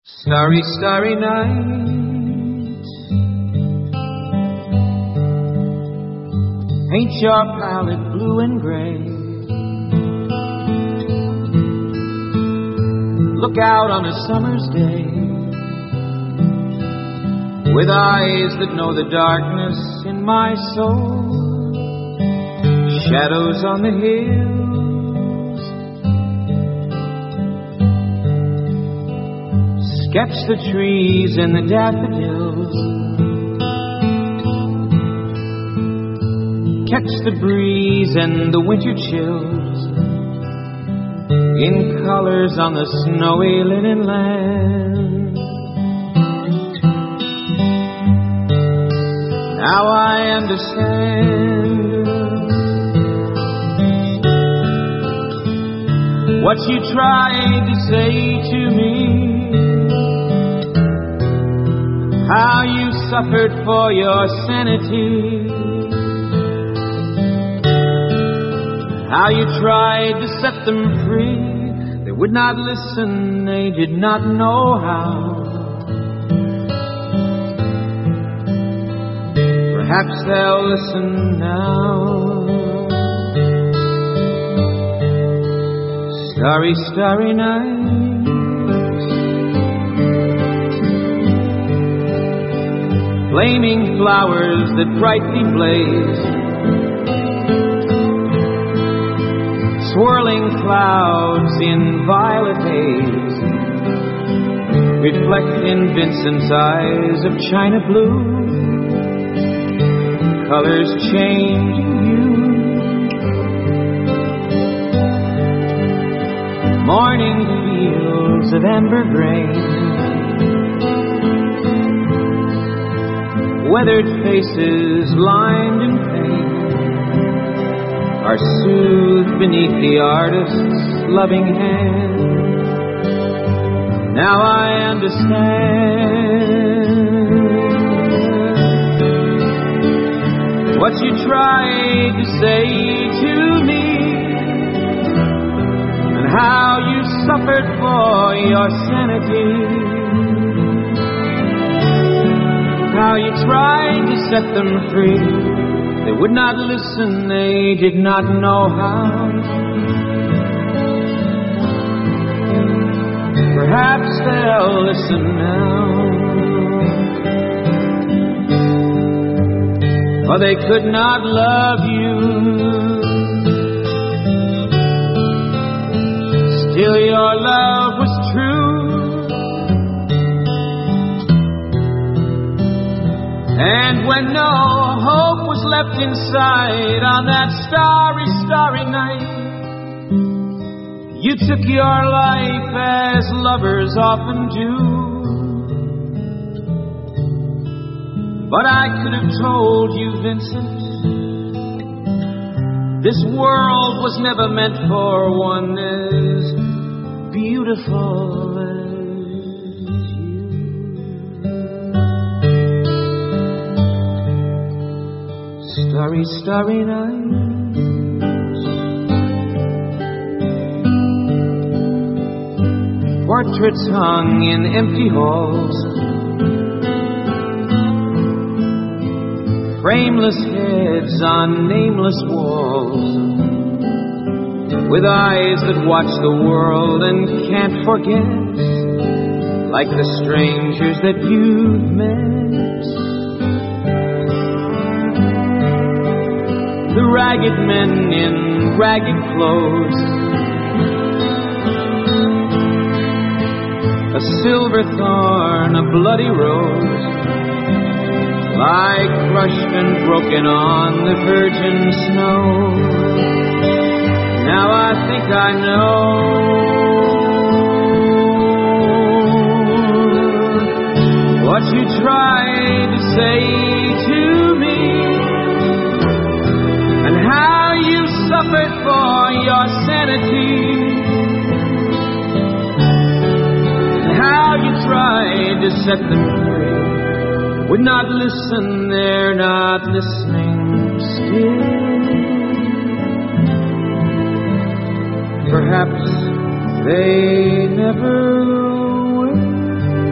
Starry, starry night, paint your palette blue and gray. Look out on a summer's day, with eyes that know the darkness in my soul. Shadows on the hills, sketch the trees and the daffodils, catch the breeze and the winter chills in colors on the snowy linen land. Now I understand what you tried to say to me, how you suffered for your sanity, how you tried to set them free. They would not listen, they did not know how. Perhaps they'll listen now. Starry, starry night, flaming flowers that brightly blaze, swirling clouds in violet haze, reflect in Vincent's eyes of china blue, colors changing hue. Morning fields of amber grain, weathered faces lined in pain, are soothed beneath the artist's loving hand. Now I understand what you tried to say to me, and how you suffered for your sanity, how you tried to set them free. They would not listen, they did not know how. Perhaps they'll listen now. For they could not love you, still your love was true. And when no hope was left inside on that starry, starry night, you took your life as lovers often do. But I could have told you, Vincent, this world was never meant for one as beautiful as you. Starry, starry night, portraits hung in empty halls, frameless heads on nameless walls, with eyes that watch the world and can't forget, like the strangers that you've met. The ragged men in ragged clothes, a silver thorn, a bloody rose, lie crushed and broken on the virgin snow. Now I think I know what you tried to say to me, and how you suffered for your sanity, and how you tried to set them free. Would not listen, they're not listening still. Perhaps they never will.